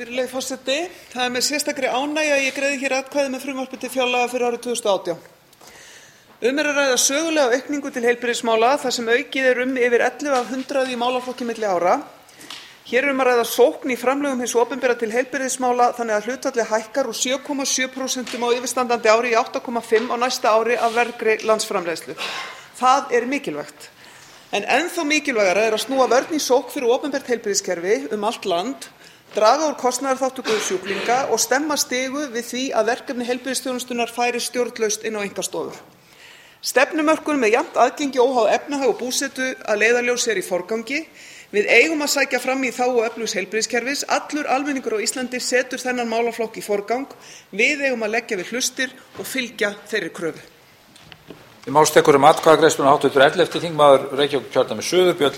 Virðulegi forseti. Það með sérstakri ánægju að ég greiði hér atkvæði með frumvarpi til fjárlaga fyrir árið 2018. Að ræða sögulega aukningu til heilbrigðismála þar sem aukið yfir 11 af 100 í málaflokki milli ára. Hér að ræða sókn í framlögum hins opinbera til heilbrigðismála þannig að hlutfallið hækkar úr 7,7% á yfirstandandi ári í 8,5% á næsta ári af vergri landsframleiðslu. Það mikilvægt. En ennþá mikilvægara að snúa vörn í sókn fyrir opinbert heilbrigðiskerfi allt land, draga úr kostnaðarþátttöku sjúklinga og stemma stigu við því að verkefni heilbrigðisþjónustunnar færist stjórnlaust inn á einkastofur. Stefnumörkun með jafnt aðgengi óháð efnahag og búsetu að leiðarljósi í forgangi. Við eigum að sækja fram í þágu öflugs heilbrigðiskerfis. Allur almenningur á Íslandi setur þennan málaflokk í forgang. Við eigum að leggja við hlustir og fylgja þeirri kröfu. Málstekur atkvæðagreiðsluna hv. 11. þingmaður Reykjavíkurkjördæmis suður, Björn